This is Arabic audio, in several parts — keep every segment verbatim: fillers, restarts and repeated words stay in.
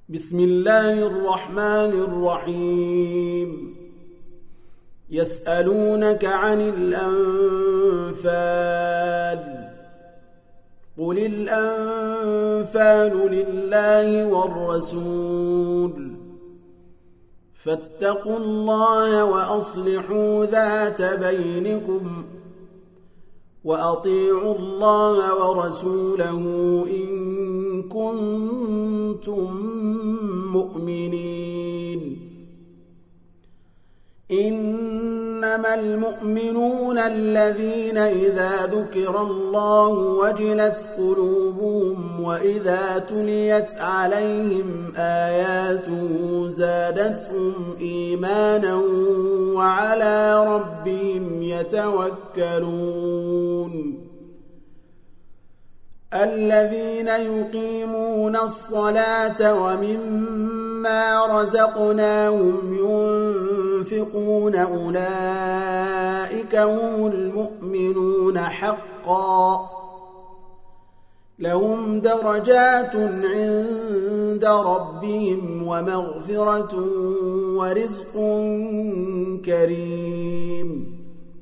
بسم الله الرحمن الرحيم يسألونك عن الأنفال قل الأنفال لله والرسول فاتقوا الله وأصلحوا ذات بينكم وأطيعوا الله ورسوله إن كنتم مؤمنين إنما المؤمنون الذين إذا ذكر الله وجلت قلوبهم وإذا تليت عليهم آياته زادتهم إيمانا وعلى ربهم يتوكلون الذين يقيمون الصلاة ومما رزقناهم ينفقون أولئك هم المؤمنون حقا لهم درجات عند ربهم ومغفرة ورزق كريم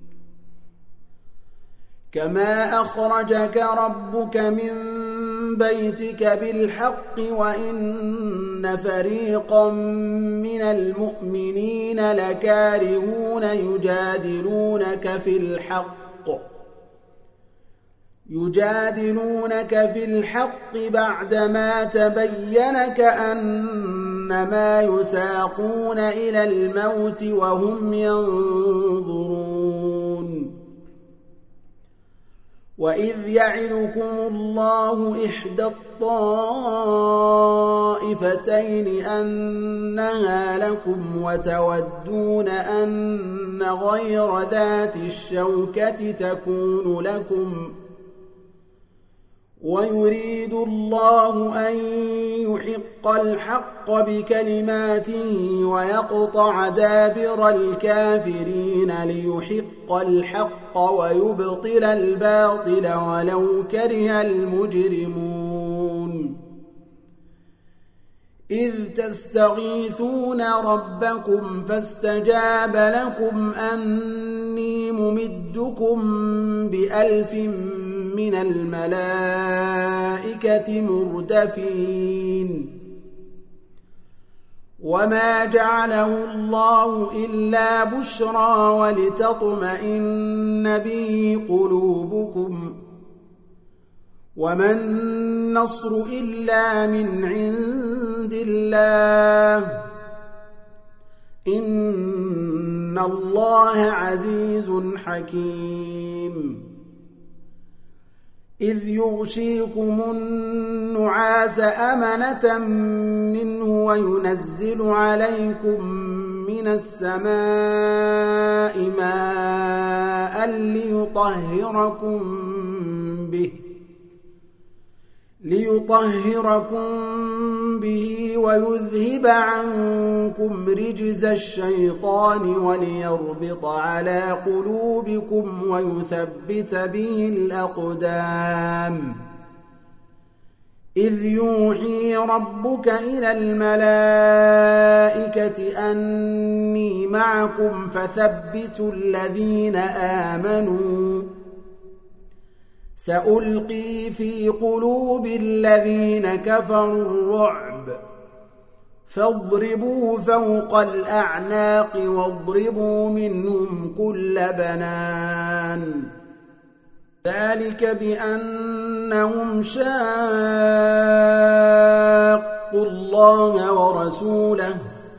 كما أخرجك ربك من بيتك بالحق وإن فريقا من المؤمنين لكارهون يجادلونك في الحق يجادلونك في الحق بعدما تبين كأنما يساقون إلى الموت وهم ينظرون وإذ يعدكم الله إحدى الطائفتين أنها لكم وتودون أن غير ذات الشوكة تكون لكم ويريد الله أن يحق الحق بكلماته ويقطع دابر الكافرين ليحق الحق ويبطل الباطل ولو كره المجرمون إذ تستغيثون ربكم فاستجاب لكم أني ممدكم بألف من الملائكة مردفين وما جعله الله إلا بشرى ولتطمئن به قلوبكم وما النصر إلا من عند الله إن الله عزيز حكيم إذ يغشيكم النعاس أمنة منه وينزل عليكم من السماء ماء ليطهركم به ليطهركم به ويذهب عنكم رجز الشيطان وليربط على قلوبكم ويثبت به الأقدام إذ يوحي ربك إلى الملائكة أني معكم فثبتوا الذين آمنوا سألقي في قلوب الذين كفروا الرعب فاضربوا فوق الأعناق واضربوا منهم كل بنان ذلك بأنهم شاقوا الله ورسوله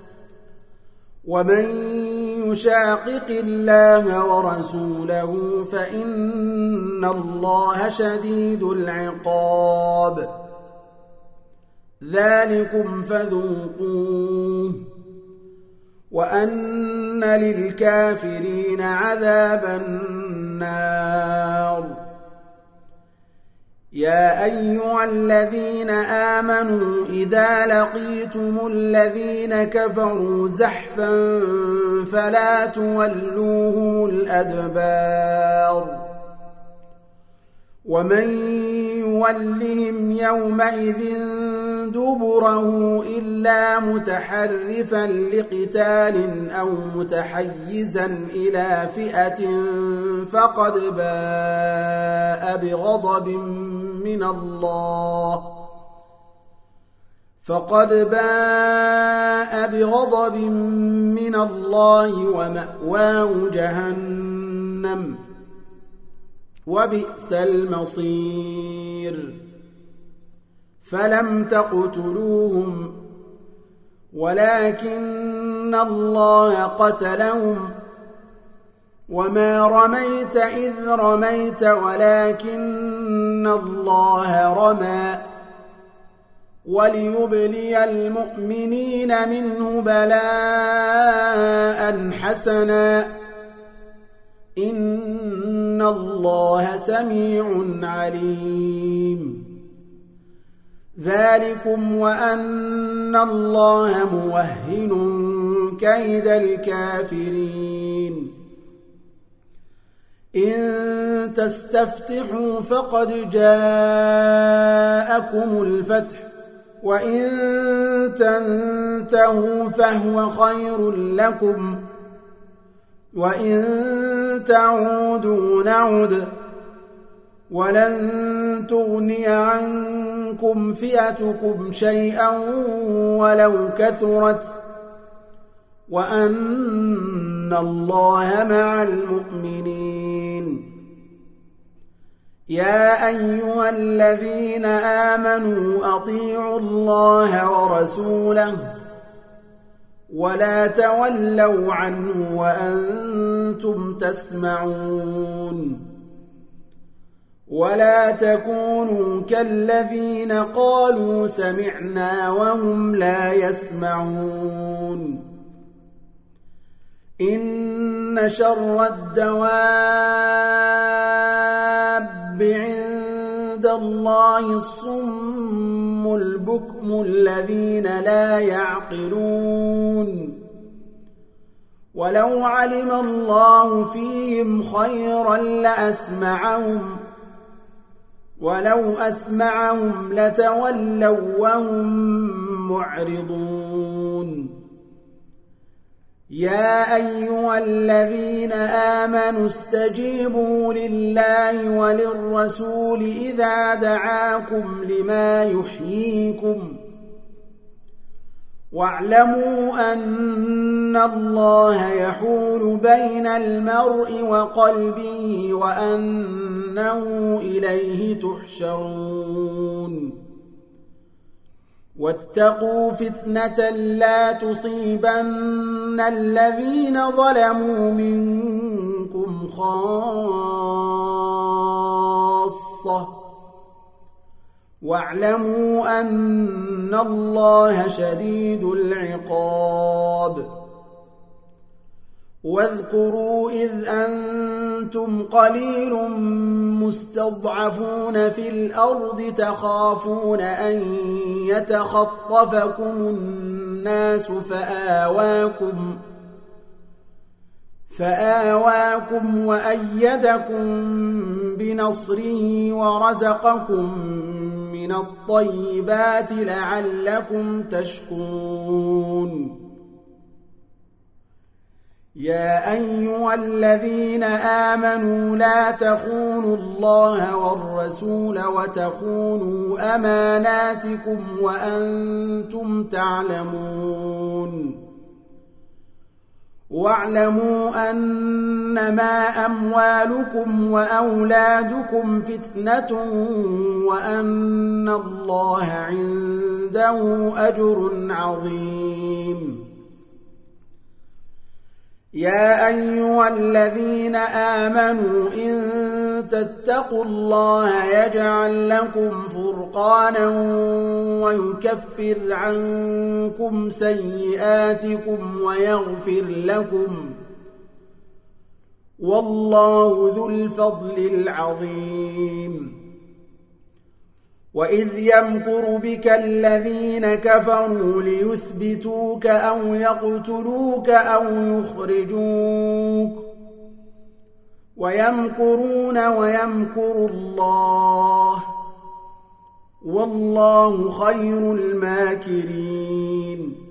ومن يشاقق الله ورسوله فإن الله شديد العقاب ذلكم فذوقوه وأن للكافرين عذاب النار يا أيها الذين آمنوا إذا لقيتم الذين كفروا زحفا فلا تولوهم الأدبار ومن يولهم يومئذ دبره إلا متحرفا لقتال أو متحيزا إلى فئة فقد باء بغضب من الله فقد باء بغضب من الله ومأواه جهنم وبئس المصير فلم تقتلوهم ولكن الله قتلهم وما رميت إذ رميت ولكن الله رمى وليبلي المؤمنين منه بلاء حسنا إن الله سميع عليم ذلكم وأن الله موهن كيد الكافرين إن تستفتحوا فقد جاءكم الفتح وإن تنتهوا فهو خير لكم وإن تعودوا نعد ولن تغني عنكم فئتكم شيئا ولو كثرت وأن الله مع المؤمنين يا أيها الذين آمنوا أطيعوا الله ورسوله ولا تولوا عنه وأنتم تسمعون ولا تكونوا كالذين قالوا سمعنا وهم لا يسمعون إن شر الدواب عند الله الصم البكم الذين لا يعقلون ولو علم الله فيهم خيرا لأسمعهم ولو أسمعهم لتولوا وهم معرضون يا أيها الذين آمنوا استجيبوا لله وللرسول إذا دعاكم لما يحييكم واعلموا أن الله يحول بين المرء وقلبه وأنه إليه تحشرون واتقوا فتنة لا تصيبن الذين ظلموا منكم خاصة واعلموا أن الله شديد العقاب واذكروا إذ أنتم قليل مستضعفون في الأرض تخافون أن يتخطفكم الناس فآواكم فآواكم وأيدكم بنصره ورزقكم من الطيبات لعلكم تشكرون يا أيها الذين آمنوا لا تخونوا الله والرسول وتخونوا أماناتكم وأنتم تعلمون واعلموا أنما أموالكم وأولادكم فتنة وأن الله عنده أجر عظيم يا أيها الذين آمنوا إن تتقوا الله يجعل لكم فرقانا ويكفر عنكم سيئاتكم ويغفر لكم والله ذو الفضل العظيم وإذ يمكر بك الذين كفروا ليثبتوك أو يقتلوك أو يخرجوك ويمكرون ويمكر الله والله خير الماكرين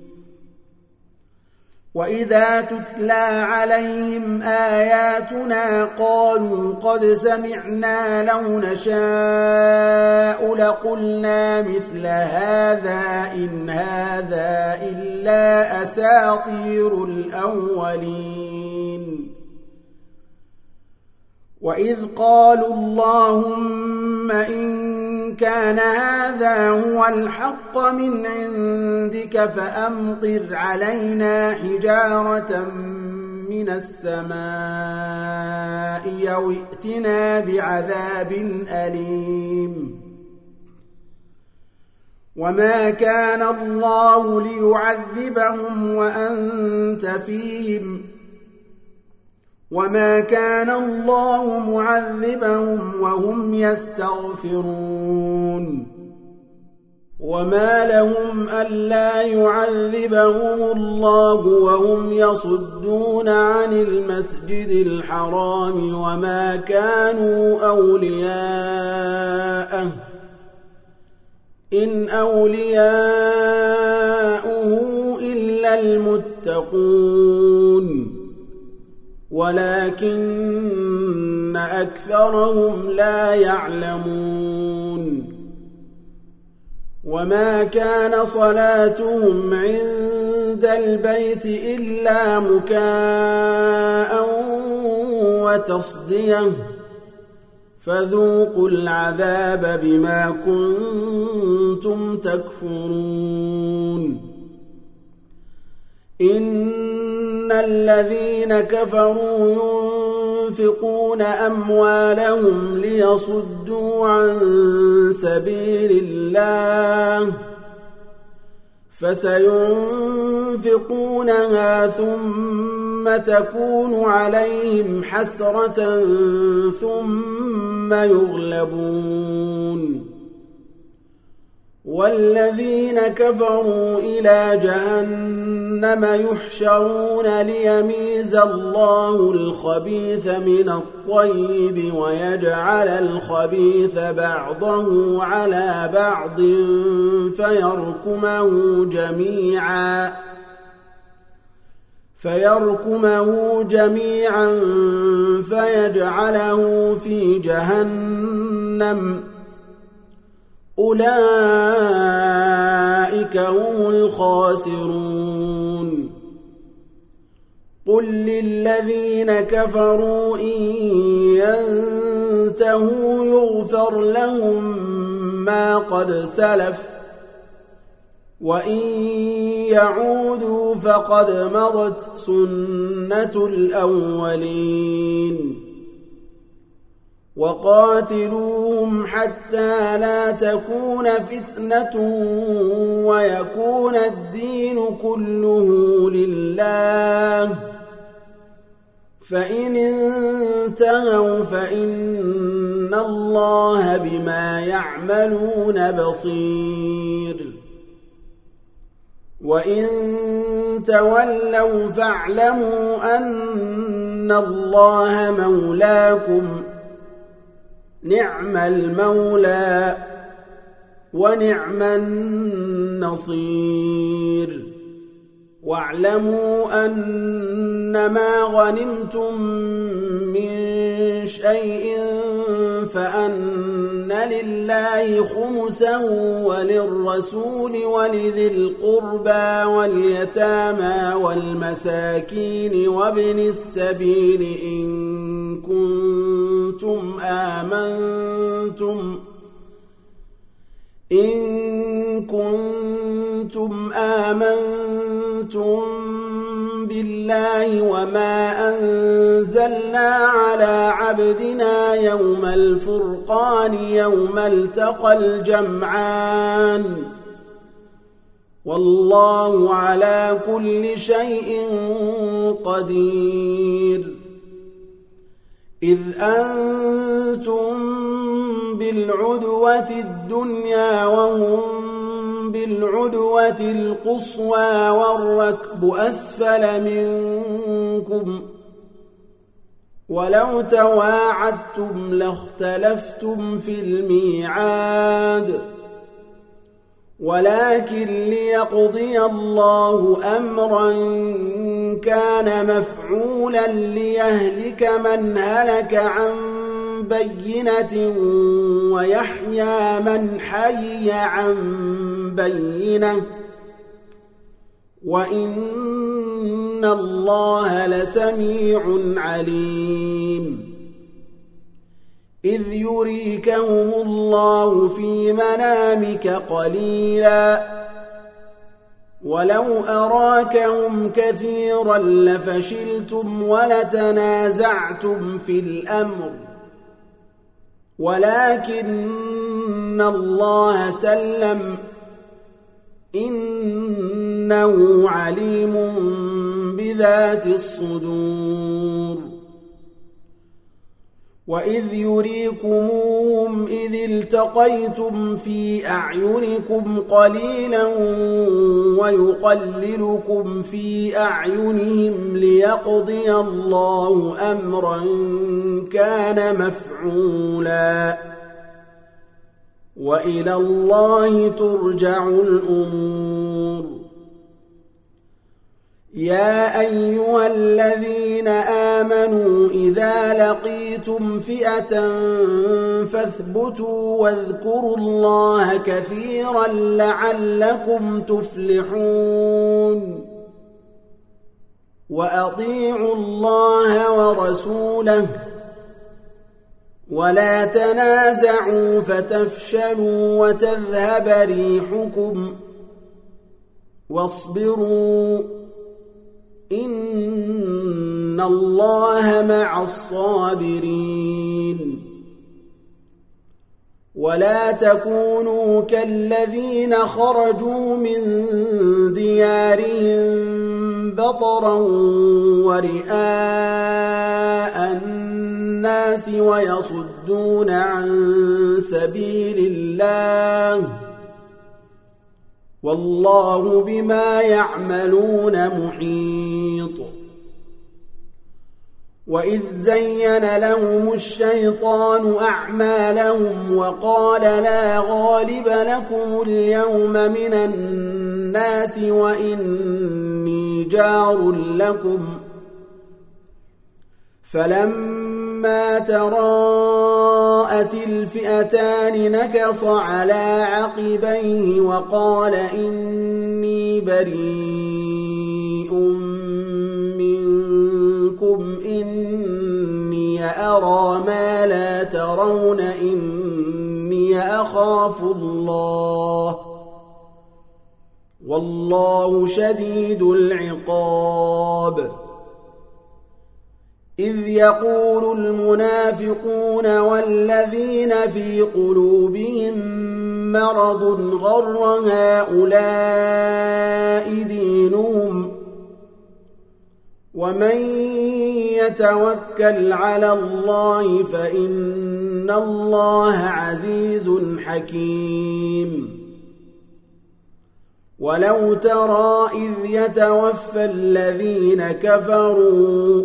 وإذا تتلى عليهم آياتنا قالوا قد سمعنا لو نشاء لقلنا مثل هذا إن هذا إلا أساطير الأولين وإذ قالوا اللهم إن كان هذا هو الحق من عندك فأمطر علينا حجارة من السماء أو ائتنا بعذاب أليم وما كان الله ليعذبهم وأنت فيهم وما كان الله معذبهم وهم يستغفرون وما لهم ألا يعذبهم الله وهم يصدون عن المسجد الحرام وما كانوا أولياءه إن أولياؤه إلا المتقون ولكن أكثرهم لا يعلمون وما كان صلاتهم عند البيت إلا مكاء وتصدية فذوقوا العذاب بما كنتم تكفرون إن الذين كفروا ينفقون أموالهم ليصدوا عن سبيل الله فسينفقونها ثم تكون عليهم حسرة ثم يغلبون والذين كفروا إلى جهنم يحشرون ليميز الله الخبيث من الطيب ويجعل الخبيث بعضه على بعض فيركمه جميعا فيركمه جميعا فيجعله في جهنم أولئك هم الخاسرون قل للذين كفروا إن ينتهوا يغفر لهم ما قد سلف وإن يعودوا فقد مضت سنة الأولين وقاتلوهم حتى لا تكون فتنة ويكون الدين كله لله فإن انتهوا فإن الله بما يعملون بصير وإن تولوا فاعلموا أن الله مولاكم نعم المولى ونعم النصير واعلموا أنما غنمتم من شيء فأن لله خمسه وللرسول ولذي القربى واليتامى والمساكين وابن السبيل إن كنتم آمنتم إن كنتم آمنتم بالله وما أنزلنا على عبدنا يوم الفرقان يوم التقى الجمعان والله على كل شيء قدير إذ أنتم بالعدوة الدنيا وهم بالعدوة القصوى والركب أسفل منكم ولو تواعدتم لاختلفتم في الميعاد ولكن ليقضي الله أمرا كان مفعولا ليهلك من هلك عن بينة ويحيى من حي عن بينة وإن الله لسميع عليم إذ يريكهم الله في منامك قليلا ولو أراكهم كثيرا لفشلتم ولتنازعتم في الأمر ولكن الله سلم إنه عليم بذات الصدور وإذ يريكموهم إذ التقيتم في أعينكم قليلا ويقللكم في أعينهم ليقضي الله أمرا كان مفعولا وإلى الله ترجع الأمور يا أيها الذين آمنوا إذا لقيتم فئة فاثبتوا واذكروا الله كثيرا لعلكم تفلحون وأطيعوا الله ورسوله ولا تنازعوا فتفشلوا وتذهب ريحكم واصبروا إن الله مع الصابرين ولا تكونوا كالذين خرجوا من ديارهم بطرا ورئاء الناس ويصدون عن سبيل الله والله بما يعملون محيط وإذ زين لهم الشيطان أعمالهم وقال لا غالب لكم اليوم من الناس وإني جار لكم فلما تراءت الفئتان نكص على عقبيه وقال إني بريء منكم إني أرى ما لا ترون إني أخاف الله والله شديد العقاب إذ يقول المنافقون والذين في قلوبهم مرض غر هؤلاء دينهم ومن يتوكل على الله فإن الله عزيز حكيم ولو ترى إذ يتوفى الذين كفروا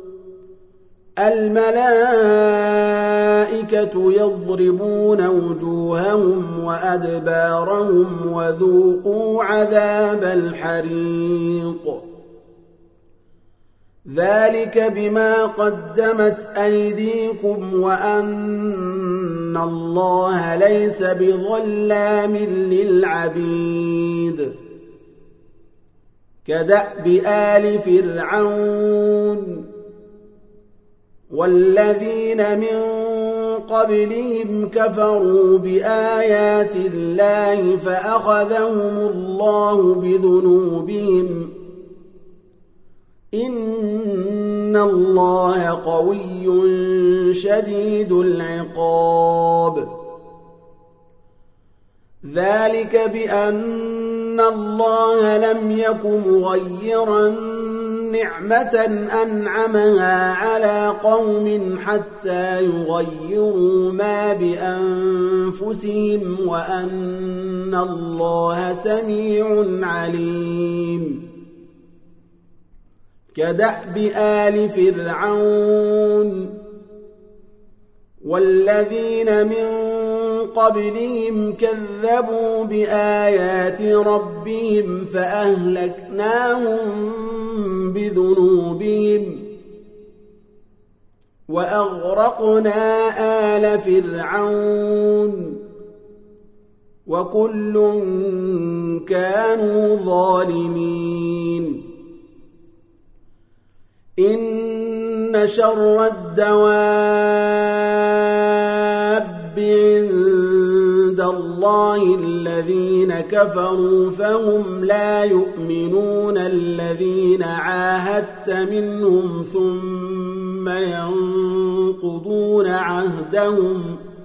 الملائكة يضربون وجوههم وأدبارهم وذوقوا عذاب الحريق ذلك بما قدمت أيديكم وأن الله ليس بظلام للعبيد كدأب آل فرعون والذين من قبلهم كفروا بآيات الله فأخذهم الله بذنوبهم إن الله قوي شديد العقاب ذلك بأن الله لم يك مغيرا نعمة أنعمها على قوم حتى يغيروا ما بأنفسهم وأن الله سميع عليم كدأب آل فرعون والذين من قبلهم كذبوا بآيات ربهم فأهلكناهم بذنوبهم وأغرقنا آل فرعون وكل كانوا ظالمين إن شر الدواب عند الله الذين كفروا فهم لا يؤمنون الذين عاهدت منهم ثم ينقضون عهدهم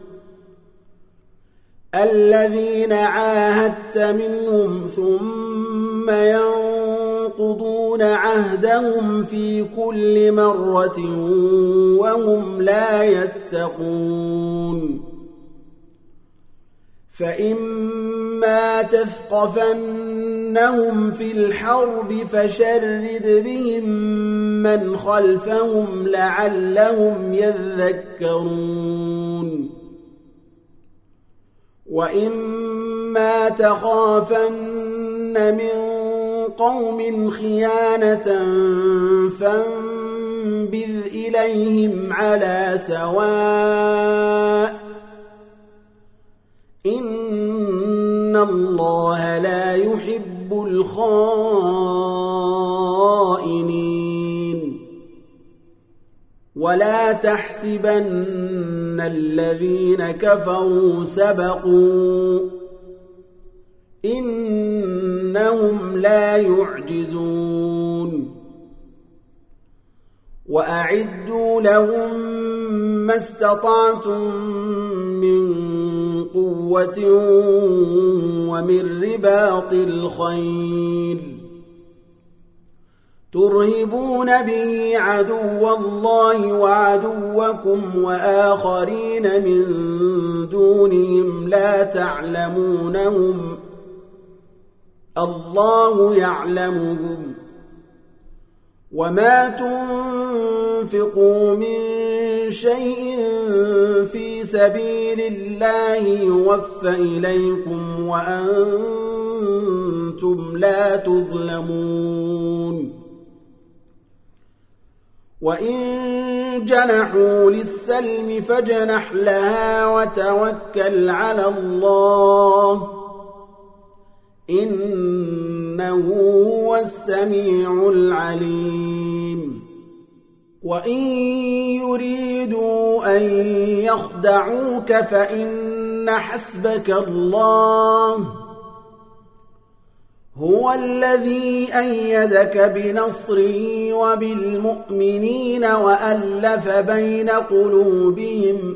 الذين عاهدت منهم ثم ينقضون عهدهم في كل مرة وهم لا يتقون فإما تثقفنهم في الحرب فشرد بهم من خلفهم لعلهم يذكرون وإما تخافن من قوم خيانة فانبذ إليهم على سواء إن الله لا يحب الخائنين ولا تحسبن الذين كفروا سبقوا إنهم لا يعجزون وأعدوا لهم ما استطعتم من قوة ومن رباط الخيل ترهبون به عدو الله وعدوكم وآخرين من دونهم لا تعلمونهم الله يعلمهم وما تنفقوا من شيء في سبيل الله يوفى إليكم وأنتم لا تظلمون وإن جنحوا للسلم فاجنح لها وتوكل على الله إنه هو السميع العليم وإن يريدوا أن يخدعوك فإن حسبك الله هو الذي أيدك بنصره وبالمؤمنين وألف بين قلوبهم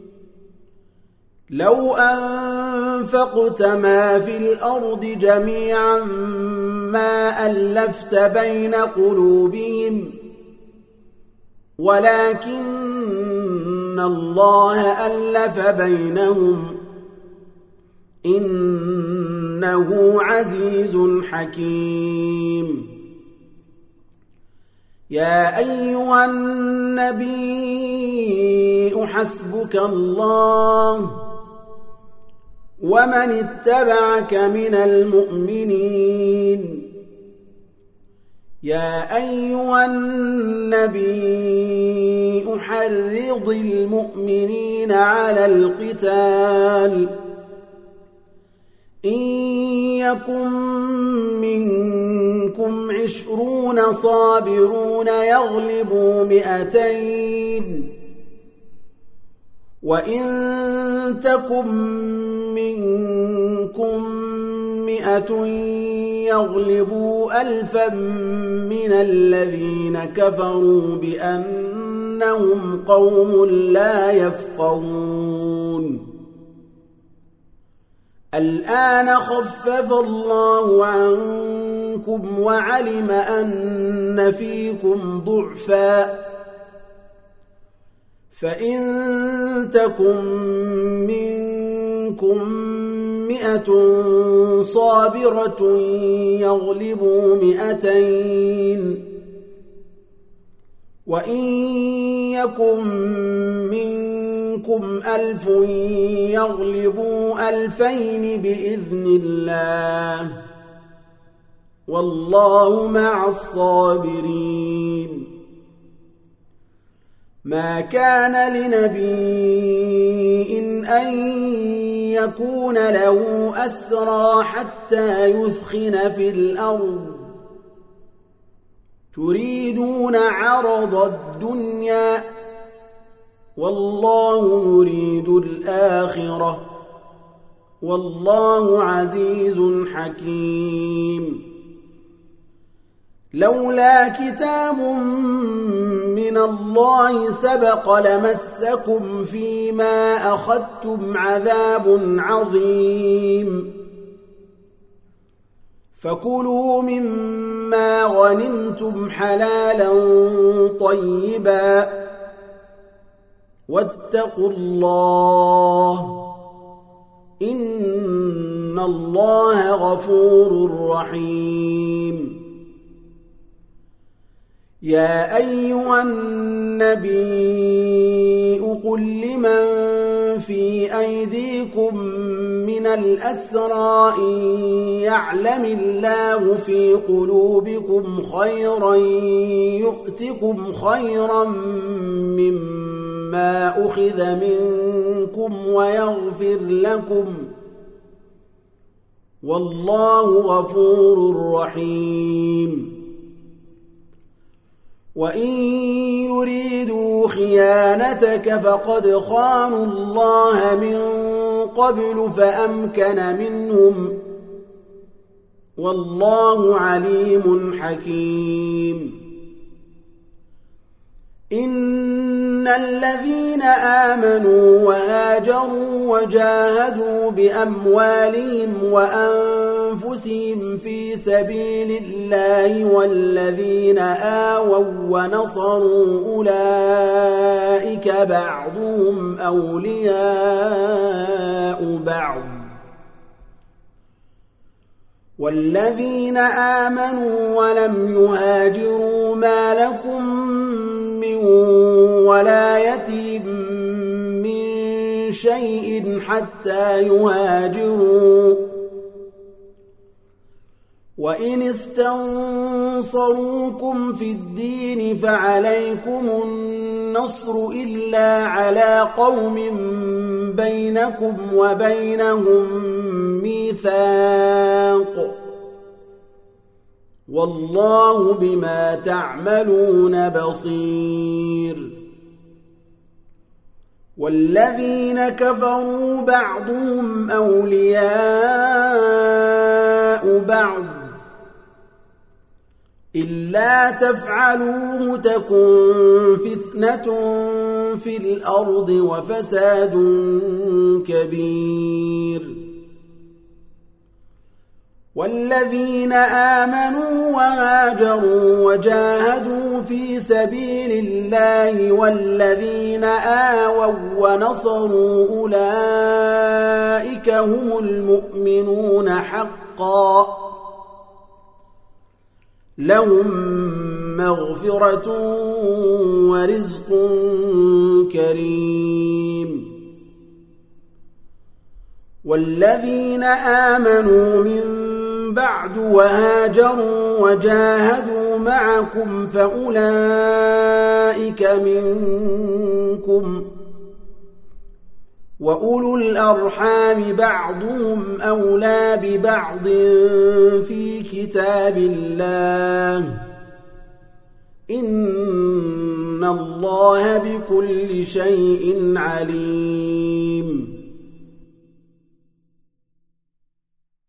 لو أنفقت ما في الأرض جميعا ما ألفت بين قلوبهم ولكن الله ألف بينهم إنه عزيز حكيم يا أيها النبي حسبك الله ومن اتبعك من المؤمنين يا أيها النبي حرض المؤمنين على القتال إن يكن منكم عشرون صابرون يغلبوا مئتين وإن تكن منكم مئة يغلبوا ألفا من الذين كفروا بأنهم قوم لا يفقهون الآن خفف الله عنكم وعلم أن فيكم ضعفا فإن تكن منكم مئة صابرة يغلبوا مئتين وإن يكن منكم منكم ألف يغلبوا ألفين بإذن الله والله مع الصابرين ما كان لنبي أن يكون له أسرى حتى يثخن في الأرض تريدون عرض الدنيا والله يريد الآخرة والله عزيز حكيم لولا كتاب من الله سبق لمسكم فيما أخذتم عذاب عظيم فكلوا مما غنمتم حلالا طيبا واتقوا الله إن الله غفور رحيم يا أيها النبي قل لمن في أيديكم من الأسرى إن يعلم الله في قلوبكم خيرا يؤتكم خيرا مما أخذ منكم ويغفر لكم والله غفور رحيم وإن يريدوا خيانتك فقد خانوا الله من قبل فأمكن منهم والله عليم حكيم إن الذين آمنوا وهاجروا وجاهدوا بأموالهم وأنفسهم في سبيل الله والذين آووا ونصروا أولئك بعضهم أولياء بعض والذين آمنوا ولم يهاجروا ما لكم ولايتهم من شيء حتى يهاجروا وإن استنصروكم في الدين فعليكم النصر إلا على قوم بينكم وبينهم ميثاق والله بما تعملون بصير والذين كفروا بعضهم أولياء بعض إلا تفعلوه تكن فتنة في الأرض وفساد كبير والذين آمنوا وهاجروا وجاهدوا في سبيل الله والذين آووا ونصروا أولئك هم المؤمنون حقا لهم مغفرة ورزق كريم والذين آمنوا من بعد وهاجروا وجاهدوا معكم فأولئك منكم وأولو الأرحام بعضهم أولى ببعض في كتاب الله إن الله بكل شيء عليم